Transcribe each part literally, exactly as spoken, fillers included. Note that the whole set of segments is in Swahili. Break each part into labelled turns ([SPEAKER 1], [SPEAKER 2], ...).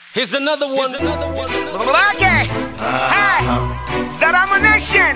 [SPEAKER 1] Here's another one.
[SPEAKER 2] Okay. Hi. Zaramo Nation.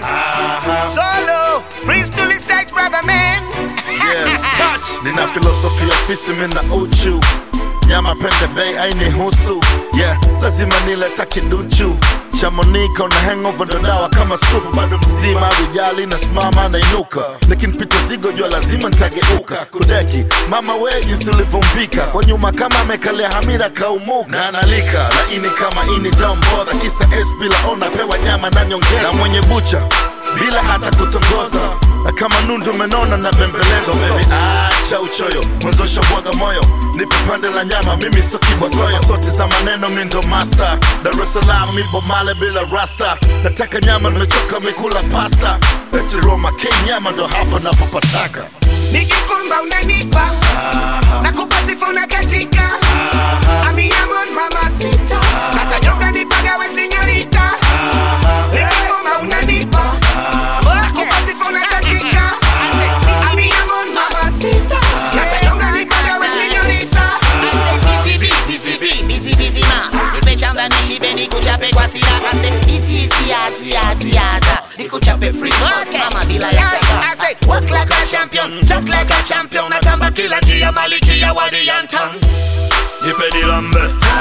[SPEAKER 2] Solo. Prince to the sex brother man.
[SPEAKER 3] Yeah.
[SPEAKER 1] Touch.
[SPEAKER 3] Nina philosophy ofisi mina uchu. Nyama pende bay aini husu. Yeah, lazima nile takiduchu. Chamonika na hangover ndo dawa kama supu. Bado mzima ujali na smama na inuka. Lakini pita zigo jua lazima nitageuka. Kudeki, mama we jinsi ulivompika. Kwa nyuma kama amekalea hamira kaumuka. Na analika, laini kama ini don't bother. Kisa S bila ona pewa nyama na nyongeza. Na mwenye bucha, bila hata kutongoza. Na kama nundu menona na bembeleza. So baby acha uchoyo, mwenzo shabwaga moyo. Nipe pande la nyama, mimi so kibwa soyo. Sote za maneno mindo master. Dar es Salaam mipo male bila rasta. Nataka nyama nimechoka mikula pasta. Eti Roma K nyama ndo hapa napopataka.
[SPEAKER 2] Nikikumba unanipa nakupa sifa unakatika. Ami amon mamacita. Hata nyonga nipaga we señorita. Nikikumba unanipa nakupa sifa unakatika. Ami amon mamacita. Hata nyonga nipaga we señorita.
[SPEAKER 4] Busy bee, busy bee, busy busy ma. Nimechanga nishibe nikuchape kwa silaha. Say easy easy azi azi aza. Nikuchape free mama bila ya
[SPEAKER 2] I say walk like a champion, talk like a champion. Natamba kila njia malikia wadi yantam.
[SPEAKER 1] Nipe nilambe,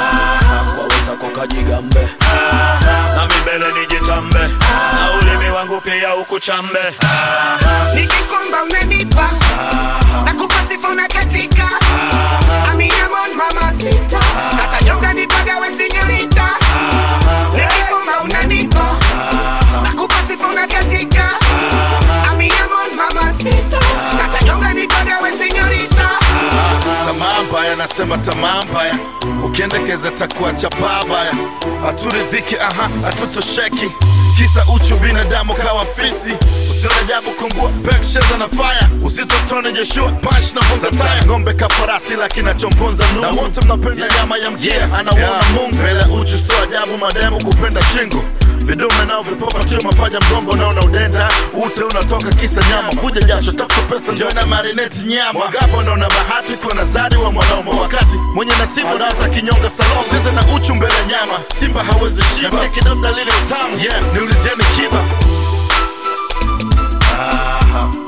[SPEAKER 1] waweza koka jigambe. Na mbele nijitambe, na ulimi wangu pia ukuchambe.
[SPEAKER 2] Nikikumba unanipa nakupa sifa unakatika. Ami amon mamacita. Hata nyonga nipaga we señorita. Nikikumba unanipa nakupa sifa unakatika. Ami amon mamacita. Hata nyonga nipaga we señorita.
[SPEAKER 3] Tamaa mbaya nasema tamaa mbaya. Ukiendekeza takuwa chapa baya. Haturidhiki aha, hatutosheki. Kisa uchu binadamu kawa fisi. Usione ajabu kungua, pek cheza na fire. Usitotone Joshua, punch na vunga taya. Ngombe kafarasi lakini achomponza nungu. Na wote mnapenda nyama ya mgia, anaona yeah. Mungu mbele uchu so ajabu mademu kupenda shingo. Vidume nao vipopa tuyo mapaja mgongo naona udenda. Ute unatoka kisa nyama. Vuja jasho tafuta pesa njona marineti nyama. Wangapo naona bahati kwa nazari wa mwanaume. Wakati mwenye nasibu naanza kinyonga salome. Seze na uchu mbele nyama, simba hawezi shiba. Nasikia kidogo dalili utamu, yeah, niulizieni kiba. Aha.